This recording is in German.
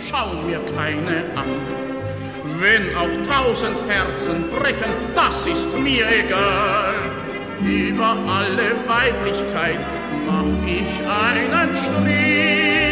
schauen mir keine an. Wenn auch 1000 Herzen brechen, das ist mir egal. Über alle Weiblichkeit mach ich einen Strich.